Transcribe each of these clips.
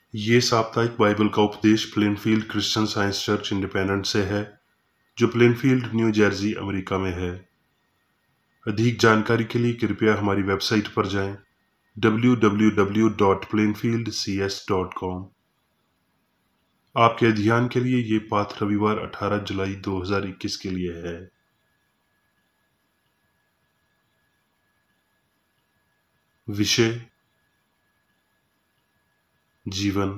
ये साप्ताहिक बाइबल का उपदेश Plainfield Christian Science Church Independent से है, जो प्लेनफील्ड, न्यू जर्सी, अमेरिका में है। अधिक जानकारी के लिए कृपया हमारी वेबसाइट पर जाएं www.plainfieldcs.com। आपके ध्यान के लिए ये पाठ रविवार 18 जुलाई 2021 के लिए है। विषय: जीवन,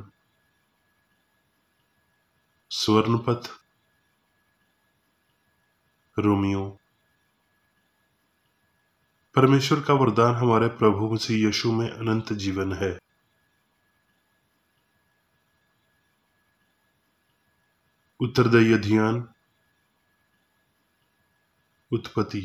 स्वर्णपथ, रोमियो। परमेश्वर का वरदान हमारे प्रभु मसीह यीशु में अनंत जीवन है। उत्तरदायी अध्ययन। उत्पत्ति।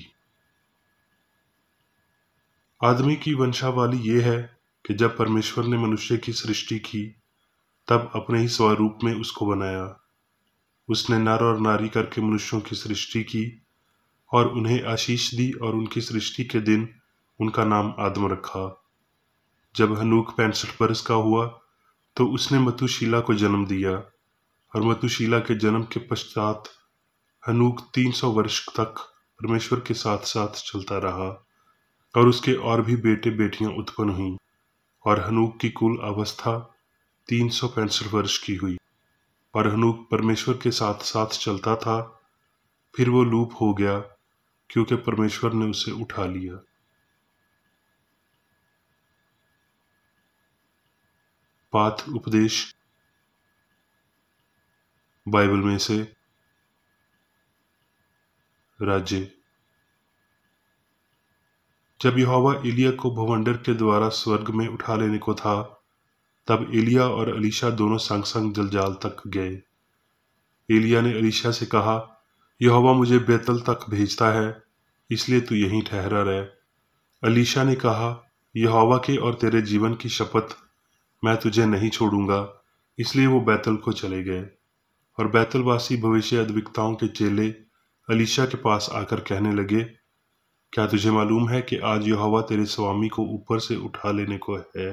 आदमी की वंशावली ये है कि जब परमेश्वर ने मनुष्य की सृष्टि की, तब अपने ही स्वरूप में उसको बनाया। उसने नर और नारी करके मनुष्यों की सृष्टि की और उन्हें आशीष दी, और उनकी सृष्टि के दिन उनका नाम आदम रखा। जब हनूक 65 वर्ष का हुआ तो उसने मतुशीला को जन्म दिया, और मतुशीला के जन्म के पश्चात हनूक 300 वर्ष तक परमेश्वर के साथ साथ चलता रहा, और उसके और भी बेटे बेटियां उत्पन्न हुईं, और हनूक की कुल अवस्था 365 वर्ष की हुई। और हनूक परमेश्वर के साथ साथ चलता था, फिर वो लूप हो गया क्योंकि परमेश्वर ने उसे उठा लिया। पाठ उपदेश बाइबल में से। राज्य। जब यहोवा एलिया को भवंडर के द्वारा स्वर्ग में उठा लेने को था, तब एलिया और अलीशा दोनों संग संग जलजाल तक गए। एलिया ने अलीशा से कहा, यहोवा मुझे बेतल तक भेजता है, इसलिए तू यहीं ठहरा रह। अलीशा ने कहा, यहोवा के और तेरे जीवन की शपथ, मैं तुझे नहीं छोड़ूंगा। इसलिए वो बैतल को चले गए। और बैतलवासी भविष्यद्वक्ताओं के चेले अलीशा के पास आकर कहने लगे, क्या तुझे मालूम है कि आज यहोवा तेरे स्वामी को ऊपर से उठा लेने को है?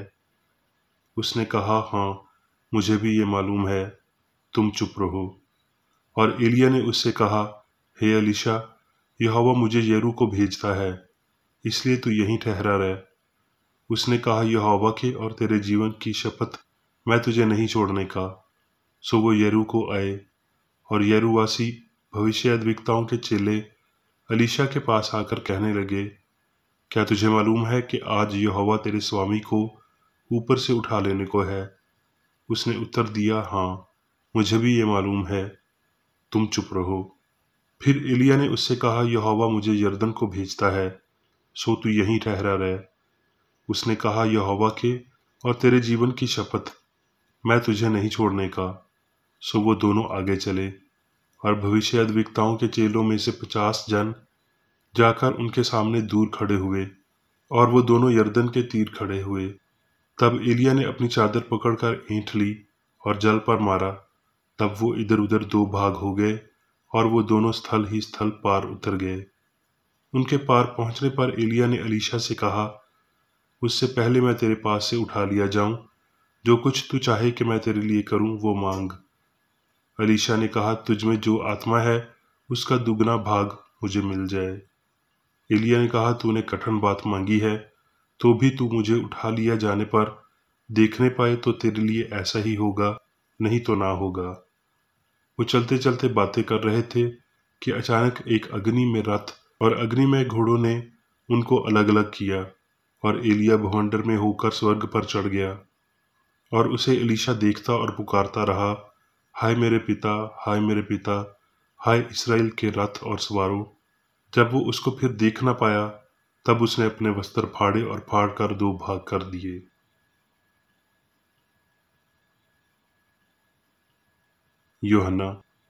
उसने कहा, हाँ, मुझे भी ये मालूम है, तुम चुप रहो। और एलिया ने उससे कहा, हे अलीशा, यहोवा मुझे यरू को भेजता है, इसलिए तू यहीं ठहरा रह। उसने कहा, यहोवा के और तेरे जीवन की शपथ, मैं तुझे नहीं छोड़ने का। सो वो यरू को आए, और यरूवासी भविष्यद्वक्ताओं के चेले अलीशा के पास आकर कहने लगे, क्या तुझे मालूम है कि आज यहोवा तेरे स्वामी को ऊपर से उठा लेने को है? उसने उत्तर दिया, हाँ, मुझे भी ये मालूम है, तुम चुप रहो। फिर एलिया ने उससे कहा, यहोवा मुझे यरदन को भेजता है, सो तू यहीं ठहरा रह। उसने कहा, यहोवा के और तेरे जीवन की शपथ, मैं तुझे नहीं छोड़ने का। सो वो दोनों आगे चले, और भविष्यद्वक्ताओं के चेलों में से 50 जन जाकर उनके सामने दूर खड़े हुए, और वो दोनों यरदन के तीर खड़े हुए। तब एलिया ने अपनी चादर पकड़कर ऐंठ ली और जल पर मारा। तब वो इधर उधर दो भाग हो गए, और वो दोनों स्थल ही स्थल पार उतर गए। उनके पार पहुंचने पर एलिया ने अलीशा से कहा, उससे पहले मैं तेरे पास से उठा लिया जाऊं, जो कुछ तू चाहे कि मैं तेरे लिए करूं वो मांग। अलीशा ने कहा, तुझ में जो आत्मा है उसका दुगना भाग मुझे मिल जाए। एलिया ने कहा, तूने कठिन बात मांगी है, तो भी तू मुझे उठा लिया जाने पर देखने पाए तो तेरे लिए ऐसा ही होगा, नहीं तो ना होगा। वो चलते चलते बातें कर रहे थे कि अचानक एक अग्नि में रथ और अग्नि में घोड़ों ने उनको अलग अलग किया, और एलिया भवंडर में होकर स्वर्ग पर चढ़ गया। और उसे एलीशा देखता और पुकारता रहा, हाय मेरे पिता, हाय मेरे पिता, हाय इस्राएल के रथ और सवारों। जब वो उसको फिर देख न पाया, तब उसने अपने वस्त्र फाड़े और फाड़ कर दो भाग कर दिए। यूहन्ना।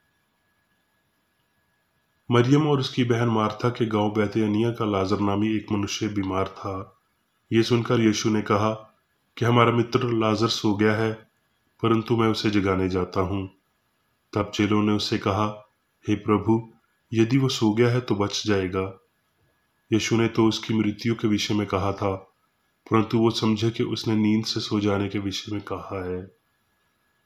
मरियम और उसकी बहन मार्था के गांव बैतनिय्याह का लाजर नामी एक मनुष्य बीमार था। ये सुनकर यीशु ने कहा कि हमारा मित्र लाजर सो गया है, परंतु मैं उसे जगाने जाता हूँ। तब चेलों ने उससे कहा, हे प्रभु, यदि वो सो गया है तो बच जाएगा। यीशु ने तो उसकी मृत्यु के विषय में कहा था, परंतु वो समझे कि उसने नींद से सो जाने के विषय में कहा है।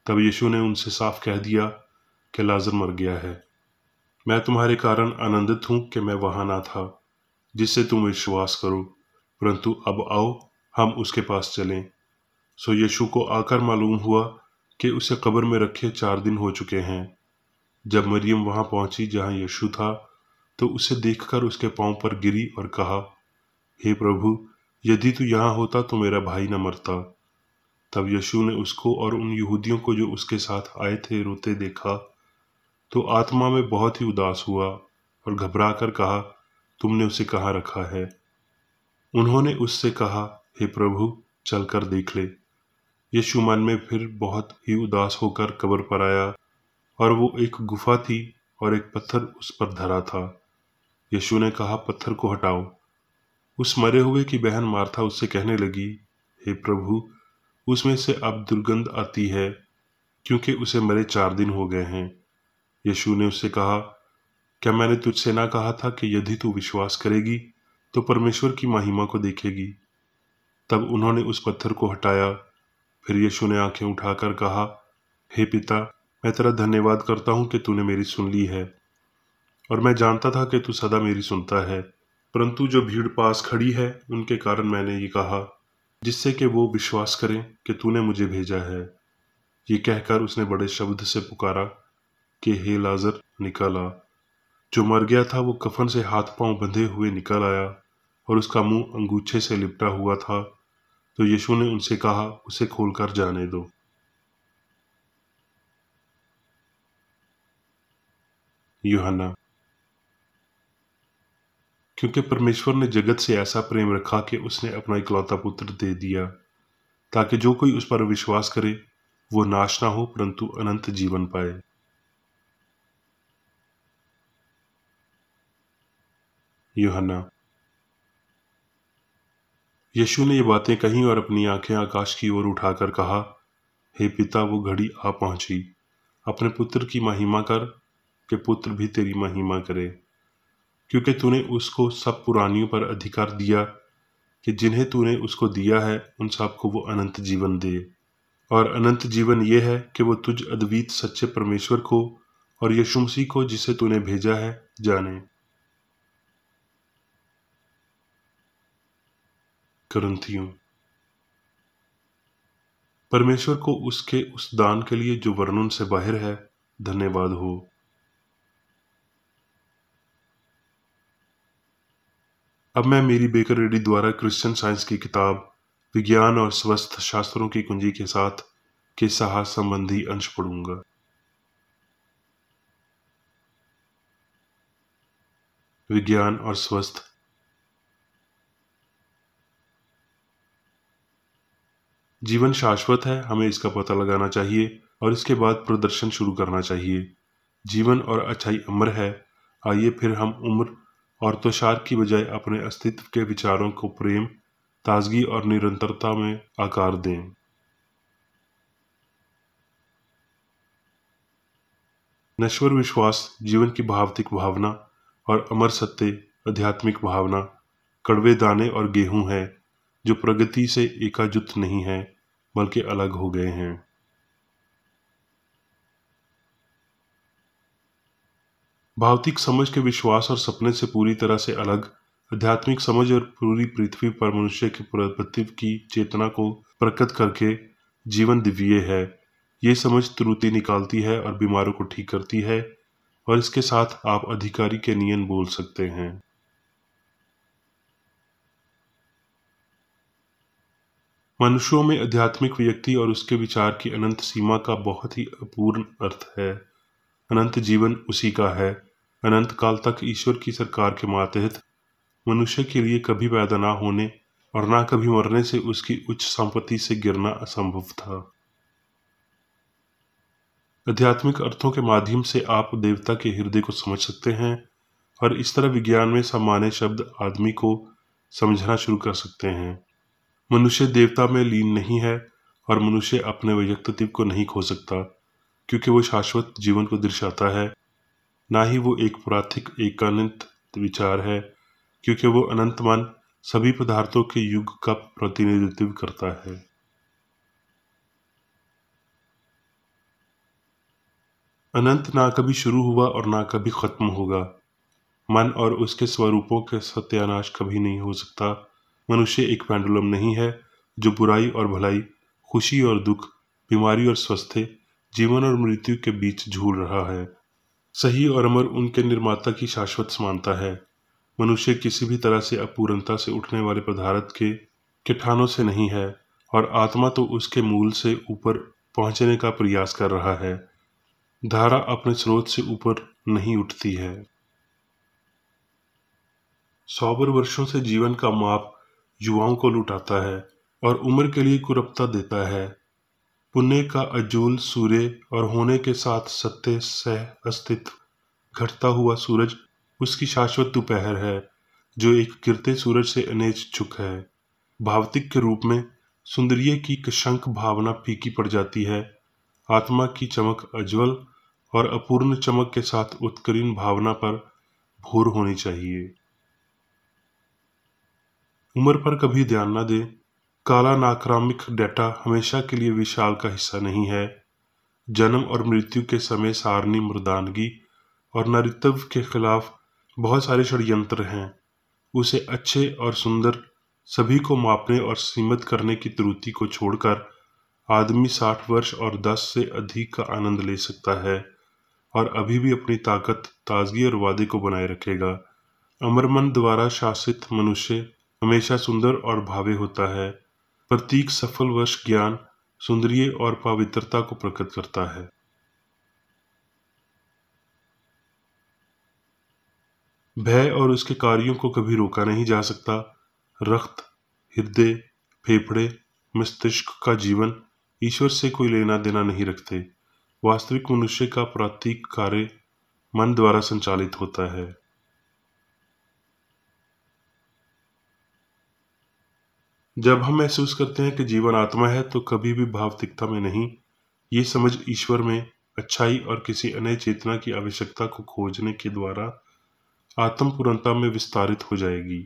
तब यीशु ने उनसे साफ कह दिया कि लाजर मर गया है। मैं तुम्हारे कारण आनंदित हूं कि मैं वहां ना था, जिससे तुम विश्वास करो, परंतु अब आओ हम उसके पास चलें। सो यीशु को आकर मालूम हुआ कि उसे कब्र में रखे 4 दिन हो चुके हैं। जब मरियम वहां पहुंची जहां यीशु था, तो उसे देखकर उसके पांव पर गिरी और कहा, हे प्रभु, यदि तू यहाँ होता तो मेरा भाई न मरता। तब यीशु ने उसको और उन यहूदियों को जो उसके साथ आए थे रोते देखा, तो आत्मा में बहुत ही उदास हुआ और घबराकर कहा, तुमने उसे कहाँ रखा है? उन्होंने उससे कहा, हे प्रभु, चलकर देख ले। यीशु मन में फिर बहुत ही उदास होकर कब्र पर आया, और वो एक गुफा थी और एक पत्थर उस पर धरा था। यीशु ने कहा, पत्थर को हटाओ। उस मरे हुए की बहन मार्था उससे कहने लगी, हे प्रभु, उसमें से अब दुर्गंध आती है, क्योंकि उसे मरे 4 दिन हो गए हैं। यीशु ने उससे कहा, क्या मैंने तुझसे ना कहा था कि यदि तू विश्वास करेगी तो परमेश्वर की महिमा को देखेगी? तब उन्होंने उस पत्थर को हटाया। फिर यीशु ने आंखें उठाकर कहा, हे पिता, मैं तेरा धन्यवाद करता हूँ कि तूने मेरी सुन ली है, और मैं जानता था कि तू सदा मेरी सुनता है, परंतु जो भीड़ पास खड़ी है उनके कारण मैंने ये कहा, जिससे कि वो विश्वास करें कि तूने मुझे भेजा है। ये कहकर उसने बड़े शब्द से पुकारा कि हे लाजर, निकल आ। जो मर गया था वो कफन से हाथ पांव बंधे हुए निकल आया, और उसका मुंह अंगूछे से लिपटा हुआ था। तो यीशु ने उनसे कहा, उसे खोलकर जाने दो। यूहन्ना। क्योंकि परमेश्वर ने जगत से ऐसा प्रेम रखा कि उसने अपना इकलौता पुत्र दे दिया, ताकि जो कोई उस पर विश्वास करे वो नाश ना हो परंतु अनंत जीवन पाए। यूहन्ना। यीशु ने ये बातें कहीं और अपनी आंखें आकाश की ओर उठाकर कहा, हे पिता, वो घड़ी आ पहुंची। अपने पुत्र की महिमा कर कि पुत्र भी तेरी महिमा करे, क्योंकि तूने उसको सब पुरानियों पर अधिकार दिया कि जिन्हें तूने उसको दिया है उन सबको वो अनंत जीवन दे। और अनंत जीवन ये है कि वो तुझ अद्वित सच्चे परमेश्वर को और यीशु मसीह को जिसे तूने भेजा है जाने। कुरिन्थियों। परमेश्वर को उसके उस दान के लिए जो वर्णन से बाहर है धन्यवाद हो। अब मैं मेरी बेकर रेड्डी द्वारा क्रिश्चियन साइंस की किताब विज्ञान और स्वस्थ शास्त्रों की कुंजी के साथ के साहस संबंधी अंश पढ़ूंगा। विज्ञान और स्वस्थ। जीवन शाश्वत है, हमें इसका पता लगाना चाहिए और इसके बाद प्रदर्शन शुरू करना चाहिए। जीवन और अच्छाई अमर है। आइए फिर हम उम्र और तुषार की बजाय अपने अस्तित्व के विचारों को प्रेम, ताजगी और निरंतरता में आकार दें। नश्वर विश्वास जीवन की भावतिक भावना और अमर सत्य आध्यात्मिक भावना कड़वे दाने और गेहूं है, जो प्रगति से एकाजुत नहीं है बल्कि अलग हो गए हैं। भौतिक समझ के विश्वास और सपने से पूरी तरह से अलग आध्यात्मिक समझ और पूरी पृथ्वी पर मनुष्य के पुनरुत्थान की चेतना को प्रकट करके जीवन दिव्य है। ये समझ त्रुटि निकालती है और बीमारों को ठीक करती है, और इसके साथ आप अधिकारी के नियम बोल सकते हैं। मनुष्यों में आध्यात्मिक व्यक्ति और उसके विचार की अनंत सीमा का बहुत ही अपूर्ण अर्थ है। अनंत जीवन उसी का है। अनंत काल तक ईश्वर की सरकार के मातहत मनुष्य के लिए कभी पैदा ना होने और ना कभी मरने से उसकी उच्च संपत्ति से गिरना असंभव था। आध्यात्मिक अर्थों के माध्यम से आप देवता के हृदय को समझ सकते हैं, और इस तरह विज्ञान में सामान्य शब्द आदमी को समझना शुरू कर सकते हैं। मनुष्य देवता में लीन नहीं है, और मनुष्य अपने व्यक्तित्व को नहीं खो सकता, क्योंकि वो शाश्वत जीवन को दर्शाता है। ना ही वो एक प्राथिक एकांत विचार है, क्योंकि वो अनंत मन सभी पदार्थों के युग का प्रतिनिधित्व करता है। अनंत ना कभी शुरू हुआ और ना कभी खत्म होगा। मन और उसके स्वरूपों के सत्यानाश कभी नहीं हो सकता। मनुष्य एक पेंडुलम नहीं है जो बुराई और भलाई, खुशी और दुख, बीमारी और स्वस्थ्य, जीवन और मृत्यु के बीच झूल रहा है। सही और अमर उनके निर्माता की शाश्वत समानता है। मनुष्य किसी भी तरह से अपूर्णता से उठने वाले पदार्थ के किठानों से नहीं है, और आत्मा तो उसके मूल से ऊपर पहुंचने का प्रयास कर रहा है। धारा अपने स्रोत से ऊपर नहीं उठती है। 100 वर्षों से जीवन का माप युवाओं को लुटाता है और उम्र के लिए कुरपता देता है। पुण्य का अजूल सूर्य और होने के साथ सत्य सह अस्तित्व घटता हुआ सूरज उसकी शाश्वत दोपहर है, जो एक गिरते सूरज से अनेज चुक है। भावतिक के रूप में सुंदरिय की कशंक भावना फीकी पड़ जाती है। आत्मा की चमक अज्वल और अपूर्ण चमक के साथ उत्करीण भावना पर भोर होनी चाहिए। उम्र पर कभी ध्यान न दें। काला नाक्रामिक डेटा हमेशा के लिए विशाल का हिस्सा नहीं है। जन्म और मृत्यु के समय सारणी मर्दानगी और नारीत्व के खिलाफ बहुत सारे षड्यंत्र हैं। उसे अच्छे और सुंदर सभी को मापने और सीमित करने की त्रुटि को छोड़कर आदमी 60 वर्ष और 10 से अधिक का आनंद ले सकता है और अभी भी अपनी ताकत, ताजगी और वादे को बनाए रखेगा। अमर मन द्वारा शासित मनुष्य हमेशा सुंदर और भावे होता है। प्रतीक सफल वश ज्ञान, सुंदरिय और पवित्रता को प्रकट करता है। भय और उसके कार्यों को कभी रोका नहीं जा सकता। रक्त, हृदय, फेफड़े, मस्तिष्क का जीवन ईश्वर से कोई लेना देना नहीं रखते। वास्तविक मनुष्य का प्रतीक कार्य मन द्वारा संचालित होता है। जब हम महसूस करते हैं कि जीवन आत्मा है, तो कभी भी भावतिकता में नहीं, ये समझ ईश्वर में, अच्छाई और किसी अन्य चेतना की आवश्यकता को खोजने के द्वारा आत्म पूर्णता में विस्तारित हो जाएगी।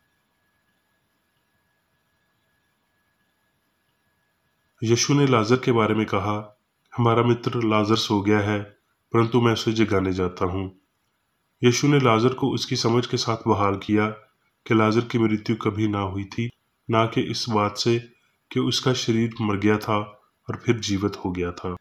यीशु ने लाजर के बारे में कहा, हमारा मित्र लाजर सो गया है, परंतु मैं उसे जगाने जाता हूँ। यीशु ने लाजर को उसकी समझ के साथ बहाल किया कि लाजर की मृत्यु कभी ना हुई थी, ना कि इस बात से कि उसका शरीर मर गया था और फिर जीवित हो गया था।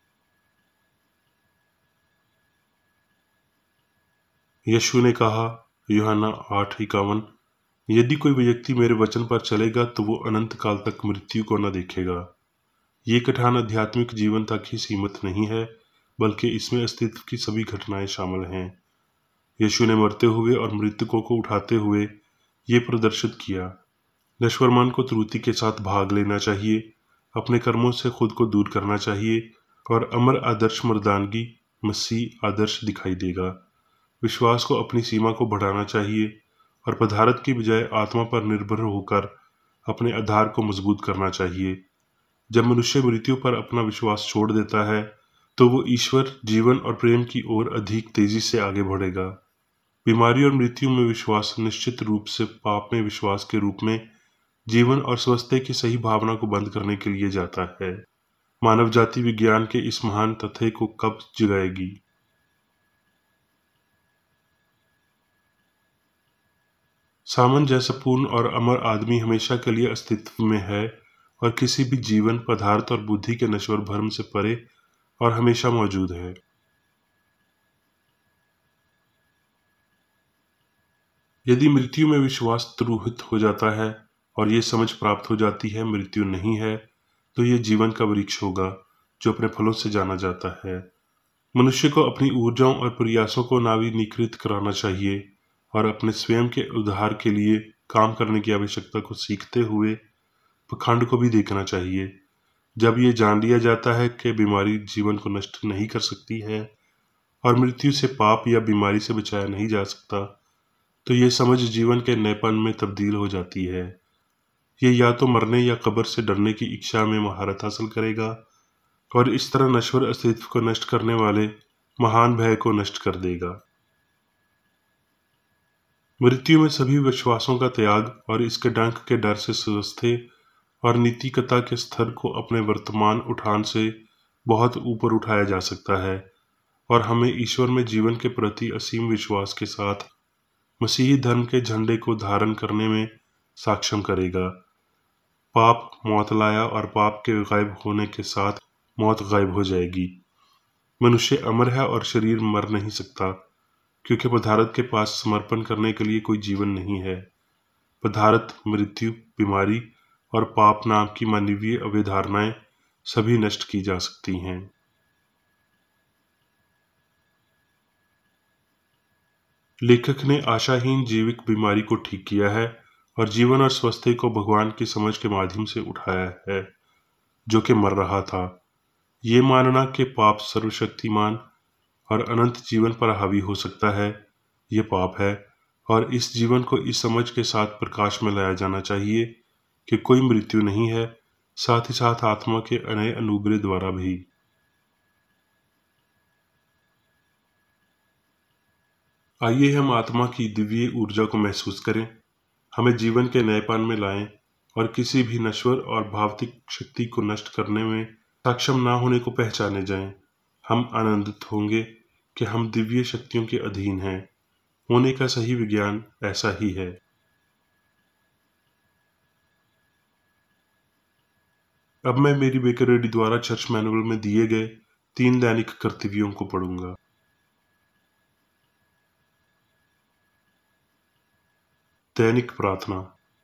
यीशु ने कहा, यूहन्ना 8:51, यदि कोई व्यक्ति मेरे वचन पर चलेगा तो वो अनंत काल तक मृत्यु को न देखेगा। ये कथन आध्यात्मिक जीवन तक ही सीमित नहीं है, बल्कि इसमें अस्तित्व की सभी घटनाएं शामिल हैं। यीशु ने मरते हुए और मृतकों को उठाते हुए ये प्रदर्शित किया। नश्वर मन को त्रुटि के साथ भाग लेना चाहिए, अपने कर्मों से खुद को दूर करना चाहिए और अमर आदर्श मर्दानगी मसीह आदर्श दिखाई देगा। विश्वास को अपनी सीमा को बढ़ाना चाहिए और पदार्थ की बजाय आत्मा पर निर्भर होकर अपने आधार को मजबूत करना चाहिए। जब मनुष्य मृत्यु पर अपना विश्वास छोड़ देता है, तो वो ईश्वर, जीवन और प्रेम की ओर अधिक तेजी से आगे बढ़ेगा। बीमारी और मृत्यु में विश्वास निश्चित रूप से पाप में विश्वास के रूप में जीवन और स्वास्थ्य की सही भावना को बंद करने के लिए जाता है। मानव जाति विज्ञान के इस महान तथ्य को कब जगाएगी? सामंजस्यपूर्ण और अमर आदमी हमेशा के लिए अस्तित्व में है और किसी भी जीवन, पदार्थ और बुद्धि के नश्वर भ्रम से परे और हमेशा मौजूद है। यदि मृत्यु में विश्वास तुरहित हो जाता है और ये समझ प्राप्त हो जाती है मृत्यु नहीं है, तो ये जीवन का वृक्ष होगा जो अपने फलों से जाना जाता है। मनुष्य को अपनी ऊर्जाओं और प्रयासों को नवीनीकृत कराना चाहिए और अपने स्वयं के उद्धार के लिए काम करने की आवश्यकता को सीखते हुए पाखंड को भी देखना चाहिए। जब ये जान लिया जाता है कि बीमारी जीवन को नष्ट नहीं कर सकती है और मृत्यु से पाप या बीमारी से बचाया नहीं जा सकता, तो ये समझ जीवन के नएपन में तब्दील हो जाती है। ये या तो मरने या कब्र से डरने की इच्छा में महारत हासिल करेगा और इस तरह नश्वर अस्तित्व को नष्ट करने वाले महान भय को नष्ट कर देगा। मृत्यु में सभी विश्वासों का त्याग और इसके डंक के डर से स्वस्थ्य और नीतिकता के स्तर को अपने वर्तमान उठान से बहुत ऊपर उठाया जा सकता है। और हमें ईश्वर में जीवन के प्रति असीम विश्वास के साथ मसीही धर्म के झंडे को धारण करने में सक्षम करेगा। पाप मौत लाया और पाप के गायब होने के साथ मौत गायब हो जाएगी। मनुष्य अमर है और शरीर मर नहीं सकता, क्योंकि पदार्थ के पास समर्पण करने के लिए कोई जीवन नहीं है। पदार्थ, मृत्यु, बीमारी और पाप नाम की मानवीय अवधारणाएं सभी नष्ट की जा सकती हैं। लेखक ने आशाहीन जैविक बीमारी को ठीक किया है और जीवन और स्वास्थ्य को भगवान की समझ के माध्यम से उठाया है, जो कि मर रहा था। ये मानना कि पाप सर्वशक्तिमान और अनंत जीवन पर हावी हो सकता है, ये पाप है, और इस जीवन को इस समझ के साथ प्रकाश में लाया जाना चाहिए कि कोई मृत्यु नहीं है, साथ ही साथ आत्मा के नए अनुग्रह द्वारा भी। आइए हम आत्मा की दिव्य ऊर्जा को महसूस करें, हमें जीवन के नएपन में लाएं और किसी भी नश्वर और भौतिक शक्ति को नष्ट करने में सक्षम ना होने को पहचाने जाएं। हम आनंदित होंगे कि हम दिव्य शक्तियों के अधीन हैं। होने का सही विज्ञान ऐसा ही है। अब मैं मेरी बेकर रेड्डी द्वारा चर्च मैनुअल में दिए गए 3 दैनिक कर्तव्यों को पढ़ूंगा। दैनिक प्रार्थना।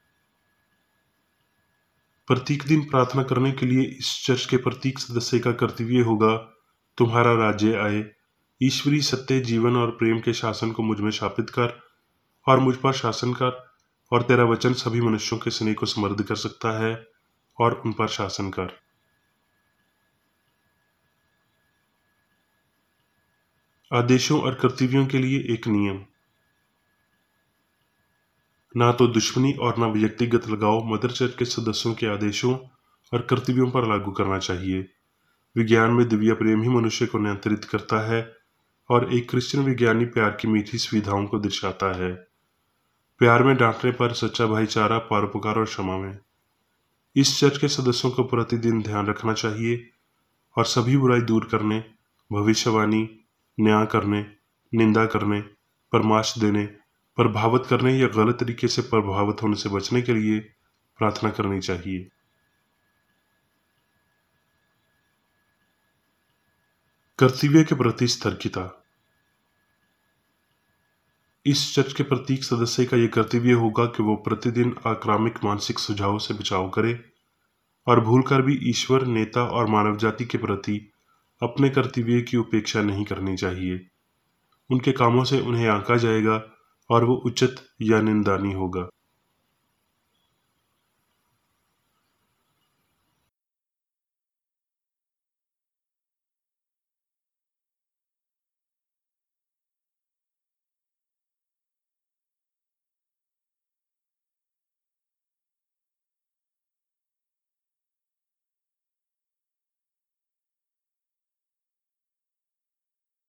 प्रत्येक दिन प्रार्थना करने के लिए इस चर्च के प्रत्येक सदस्य का कर्तव्य होगा, तुम्हारा राज्य आए, ईश्वरीय सत्य, जीवन और प्रेम के शासन को मुझ में स्थापित कर और मुझ पर शासन कर, और तेरा वचन सभी मनुष्यों के स्नेह को समृद्ध कर सकता है और उन पर शासन कर। आदेशों और कर्तव्यों के लिए एक नियम। ना तो दुश्मनी और ना व्यक्तिगत लगाव मदर चर्च के सदस्यों के आदेशों और कर्तव्यों पर लागू करना चाहिए। विज्ञान में दिव्य प्रेम ही मनुष्य को नियंत्रित करता है और एक क्रिश्चियन विज्ञानी प्यार की मीठी सुविधाओं को दर्शाता है। प्यार में डांटने पर सच्चा भाईचारा, परोपकार और क्षमा में। इस चर्च के सदस्यों को प्रतिदिन ध्यान रखना चाहिए और सभी बुराई दूर करने, भविष्यवाणी, न्याय करने, निंदा करने, परामर्श देने, प्रभावित करने या गलत तरीके से प्रभावित होने से बचने के लिए प्रार्थना करनी चाहिए। कर्तव्य के प्रति सतर्कता। इस चर्च के प्रत्येक सदस्य का यह कर्तव्य होगा कि वो प्रतिदिन आक्रामक मानसिक सुझावों से बचाव करे और भूलकर भी ईश्वर, नेता और मानव जाति के प्रति अपने कर्तव्य की उपेक्षा नहीं करनी चाहिए। उनके कामों से उन्हें आंका जाएगा और वो उचित या निंदनीय होगा।